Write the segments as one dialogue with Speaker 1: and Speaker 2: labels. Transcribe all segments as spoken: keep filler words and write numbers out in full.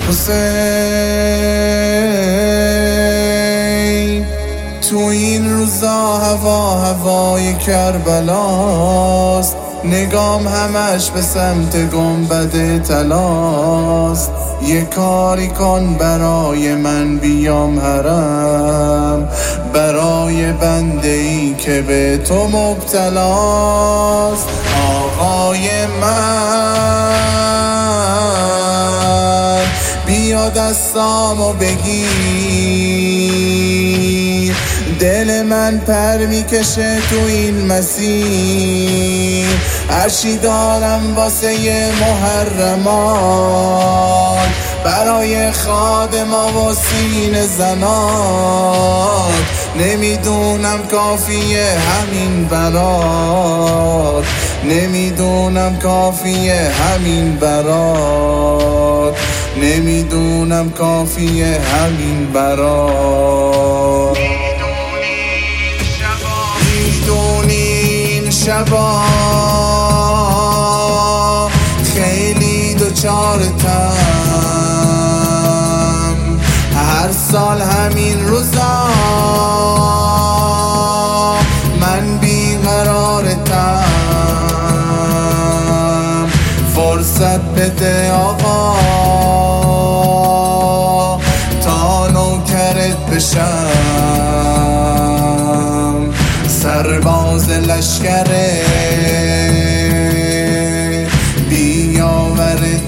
Speaker 1: حسین تو این روزا هوا هوای کربلاست، نگام همش به سمت گنبد طلاست. یه کاری کن برای من بیام حرم، برای بنده ای که به تو مبتلاست. آقای من بیا دستامو بگیر، دل من پر میکشه تو این مسیر. هرچی دارم واسه ی محرمات، برای خادما و سینه زنات. نمیدونم کافیه همین برات، نمیدونم کافیه همین برات، نمیدونم کافیه همین برات. میدونین شبا خیلی دوچارتم، هر سال همین روزا من بیقرارتم. فرصت بده آقا تا نوکرت بشم، سرباز لشکره بیاورت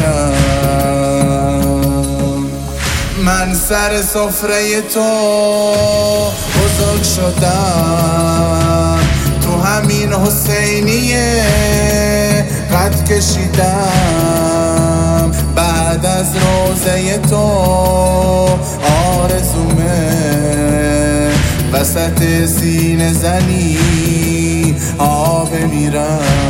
Speaker 1: بشم. من سر سفره تو بزرگ شدم، تو همین حسینیه قد کشیدم. بعد از روزه تو آرزومه وسط سینه زنی آب میرم.